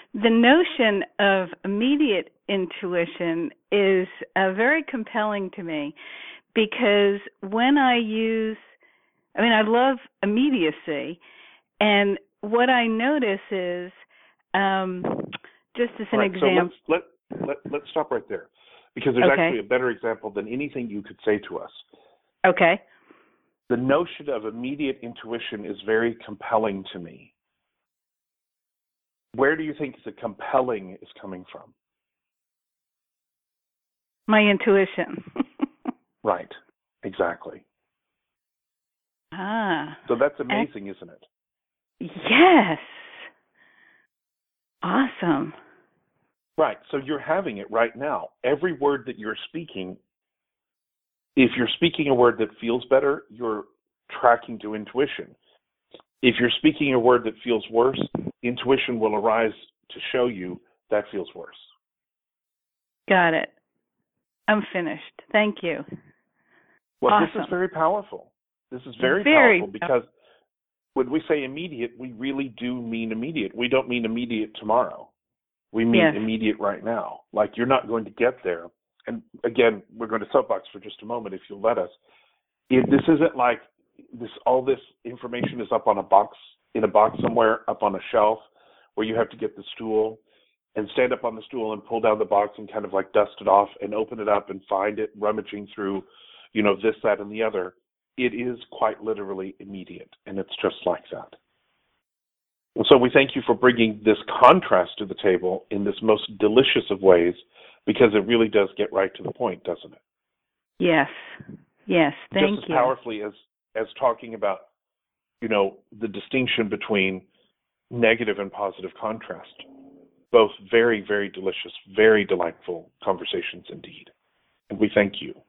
The notion of immediate intuition is very compelling to me because when I love immediacy, and what I notice is, just as an All right, example. So let's stop right there, because there's Okay. actually a better example than anything you could say to us. Okay. The notion of immediate intuition is very compelling to me. Where do you think the compelling is coming from? My intuition. Right, exactly. So that's amazing, isn't it? Yes. Awesome. Right, so you're having it right now. Every word that you're speaking, if you're speaking a word that feels better, you're tracking to intuition. If you're speaking a word that feels worse, intuition will arise to show you that feels worse. Got it. I'm finished. Thank you. Well, awesome. This is very powerful. This is very powerful because when we say immediate, we really do mean immediate. We don't mean immediate tomorrow. We mean immediate right now. Like, you're not going to get there. And again, we're going to soapbox for just a moment, if you'll let us. This isn't like all this information is up on in a box somewhere, up on a shelf, where you have to get the stool and stand up on the stool and pull down the box and kind of like dust it off and open it up and find it, rummaging through, this, that, and the other. It is quite literally immediate, and it's just like that. And so we thank you for bringing this contrast to the table in this most delicious of ways, because it really does get right to the point, doesn't it? Yes. Yes. Thank you. Just as powerfully as talking about, the distinction between negative and positive contrast. Both very, very delicious, very delightful conversations indeed. And we thank you.